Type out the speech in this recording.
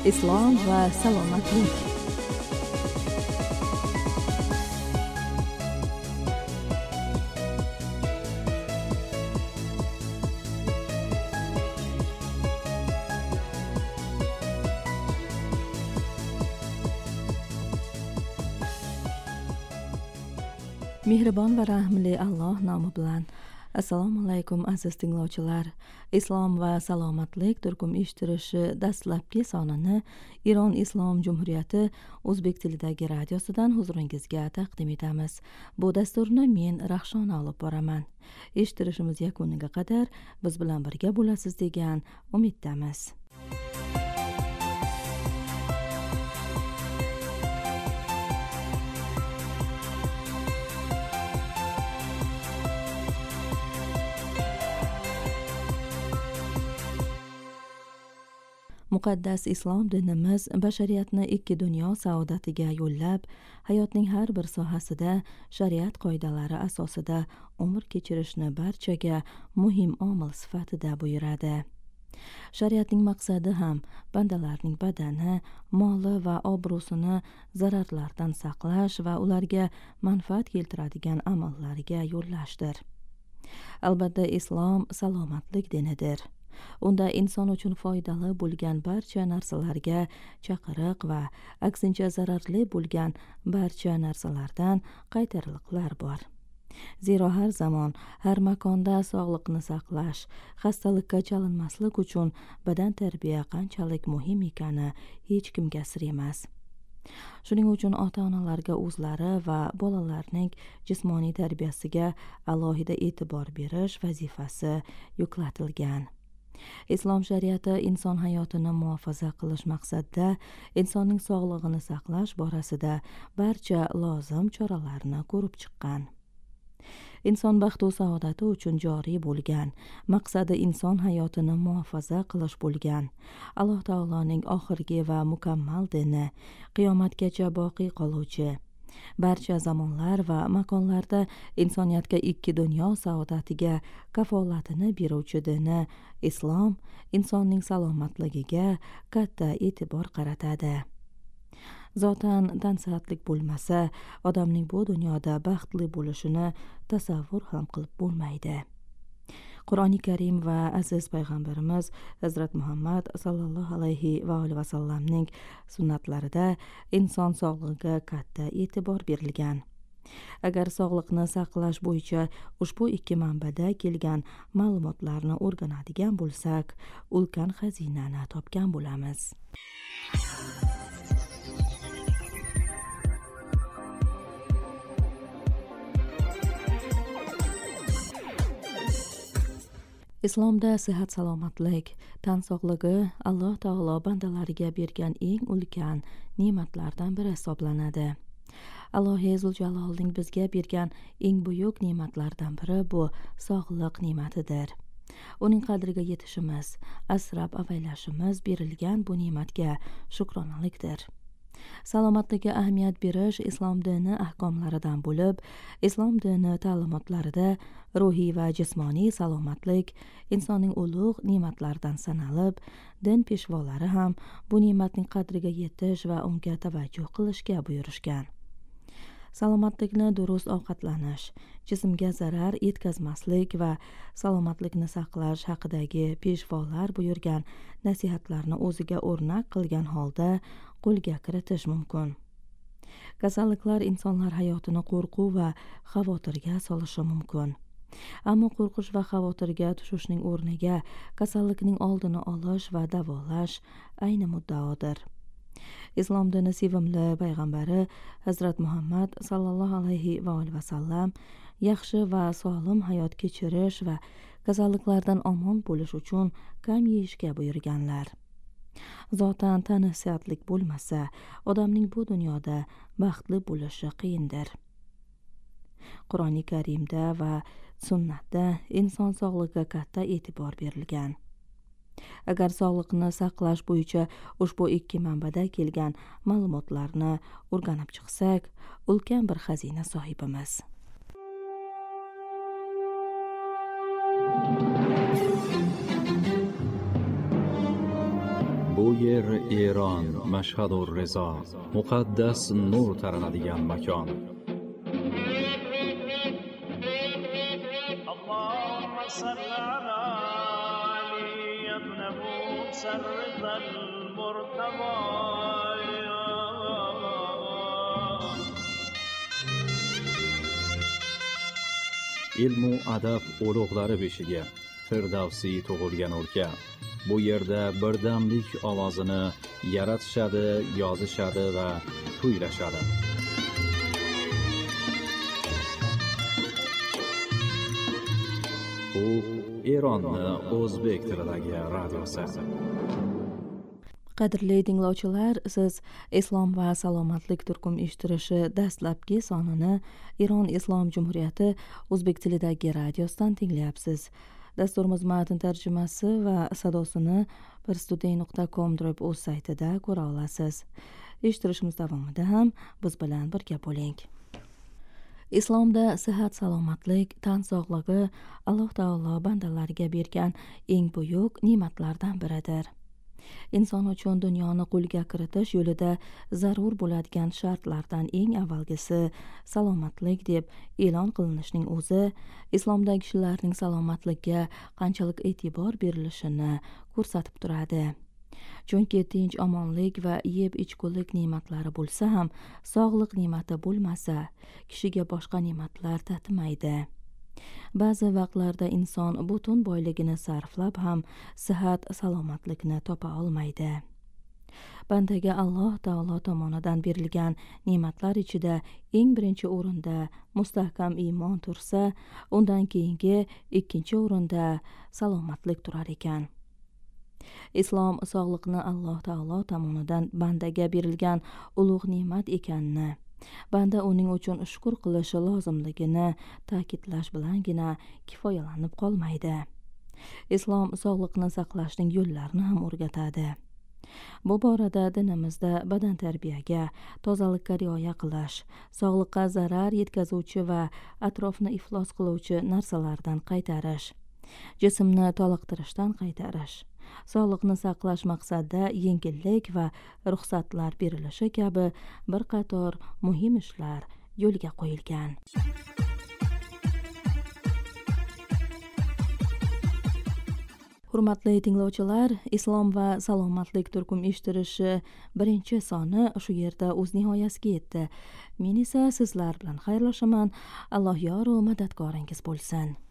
islom va salomatlik. Mehribon va rahmli Alloh nomi bilan. Assalomu alaykum aziz tinglovchilar. Islom va salomatlik turkum eshittirishi dastlabki sonini Iron Islom Jumhuriyati o'zbek tilidagi radiosidan huzuringizga taqdim etamiz. Bu dasturni men Rahshona olib boraman. Eshittirishimiz yakuniga qadar biz bilan birga bo'lasiz degan umiddamiz. Muqaddas islom dinimiz bashariyatni ikki dunyo saodatiga yo'llab, hayotning har bir sohasida shariat qoidalari asosida umr kechirishni barchaga muhim omil sifatida buyuradi. Shariatning maqsadi ham bandalarning badani, moli va obro'sini zararlardan saqlash va ularga manfaat keltiradigan amallarga yo'llashdir. Albatta, islom salomatlik dinidir. Unda inson uchun foydali bo'lgan barcha narsalarga chaqiriq va aksincha zararli bo'lgan barcha narsalardan qaytarliqlar bor. Zero har zamon, har makonda sog'liqni saqlash, xastalikka chalinmaslik uchun badan tarbiya qanchalik muhim ekani hech kimga sir emas. Shuning uchun ota-onalarga o'zlari va bolalarning jismoniy tarbiyasiga alohida e'tibor berish vazifasi yuklatilgan. Islom shariati inson hayotini muhofaza qilish maqsadida insonning sog'lig'ini saqlash borasida barcha lozim choralarni ko'rib chiqqan. Inson baxtu saodati uchun joriy bo'lgan, maqsadi inson hayotini muhofaza qilish bo'lgan. Alloh taoloning oxirgi va mukammal dini, qiyomatgacha boqiy qoluvchi, barcha zamonlar va makonlarda insoniyatga ikki dunyo saodatiga kafolatini beruvchi dini islom insonning salomatligiga katta e'tibor qaratadi. Zotan tansihatlik bo'lmasa, odamning bu dunyoda baxtli bo'lishini tasavvur ham qilib bo'lmaydi. Qur'oni Karim va aziz payg'ambarimiz Hazrat Muhammad sallallohu alayhi va alihi vasallamning sunnatlarida inson sog'lig'iga katta e'tibor berilgan. Agar sog'liqni saqlash bo'yicha ushbu ikki manbada kelgan ma'lumotlarni o'rganadigan bo'lsak, ulkan xazinani topgan bo'lamiz. Islomda sihat salomatlik, tan sog'ligi Alloh taolo bandalariga bergan eng ulkan ne'matlardan biri hisoblanadi. Alloh Zuljalolning bizga bergan eng buyuk ne'matlardan biri bu sog'liq ne'matidir. Uning qadriga yetishimiz, asrab-avaylashimiz berilgan bu ne'matga shukronalikdir. Salomatlikka ahamiyat berish islom dini ahkomlaridan bo'lib, islom dini ta'limotlarida ruhiy va jismoniy salomatlik insonning ulug' ne'matlaridan sanalib, din peshvolari ham bu ne'matning qadriga yetish va unga tavajjuh qilishga buyurishgan. Salomatlikni durust ovqatlanish, jismga zarar yetkazmaslik va salomatlikni saqlash haqidagi peshvolar buyurgan nasihatlarni o'ziga o'rnak qilgan holda qo'lga kiritish mumkin. Kasalliklar insonlar hayotini qo'rquv va xavotirga solishi mumkin. Ammo qo'rqish va xavotirga tushishning o'rniga kasallikning oldini olish va davolash ayni muddaodir. Islom dini sevimli payg'ambari Hazrat Muhammad sallallohu alayhi va alihi vasallam yaxshi va sog'lom hayot kechirish va kasalliklardan omon bo'lish uchun kam yeyishga buyurganlar. Zotan tana sihatlik bo'lmasa, odamning bu dunyoda baxtli bo'lishi qiyindir. Qur'oni Karimda va sunnatda inson sog'ligiga katta e'tibor berilgan. Agar sog'liqni saqlash bo'yicha ushbu ikki manbada kelgan ma'lumotlarni o'rganib chiqsak, ulkan bir xazina sohibimiz. Bu yer Eron, Mashhad va Rizo, muqaddas nur taranadigan makon. Ilmu adab ulug'lari beshiga Firdavsiy tug'ilgan o'lka. Bu yerda birdamlik ovozini yaratishadi, yozishadi va kuylashadi. Bu Eronning o'zbek tilidagi radiosi. Qadrli tinglovchilar, siz Islom va salomatlik turkum eshittirishi dastlabki sonini Iron Islom Jumhuriyati o'zbek tilidagi radiosidan tinglayapsiz. Dasturimiz matn tarjimasi va sadosini birstudiy.com/o'z saytida ko'ra olasiz. Eshittirishimiz davomida ham biz bilan birga bo'ling. Islomda sihat salomatlik, tan sog'lig'i Alloh taolo bandalariga bergan eng buyuk ne'matlardan biridir. Inson uchun dunyoni qo'lga kiritish yo'lida zarur bo'ladigan shartlardan eng avvalgisi salomatlik deb e'lon qilinishining o'zi islomda kishilarning salomatligiga qanchalik e'tibor berilishini ko'rsatib turadi. Chunki tinch, omonlik va yeb ichgulik ne'matlari bo'lsa ham, sog'liq ne'mati bo'lmasa, kishiga boshqa ne'matlar tatimaydi. Ba'zi vaqtlarda inson butun boyligini sarflab ham sihat salomatlikni topa olmaydi. Bandaga Alloh taolo tomonidan berilgan ne'matlar ichida eng birinchi o'rinda mustahkam iymon tursa, undan keyingi ikkinchi o'rinda salomatlik turar ekan. Islom sog'liqni Alloh taolo tomonidan bandaga berilgan ulug' ne'mat ekanini, banda uning uchun shukr qilishi lozimligini ta'kidlash bilangina kifoyalanib qolmaydi. Islom sog'liqni saqlashning yo'llarini ham o'rgatadi. Bu borada dinimizda badan tarbiyaga, tozalikka rioya qilish, sog'liqqa zarar yetkazuvchi va atrofni iflos qiluvchi narsalardan qaytarish, jismni toliqtirishdan qaytarish, sog'liqni saqlash maqsadida yengillik va ruxsatlar berilishi kabi bir qator muhim ishlar yo'lga qo'yilgan. Hurmatli tinglovchilar, Islom va salomatlik turkum eshittirishi birinchi soni shu yerda o'z nihoyasiga yetdi. Men esa sizlar bilan xayrlashaman. Alloh yor va madadkoringiz bo'lsin.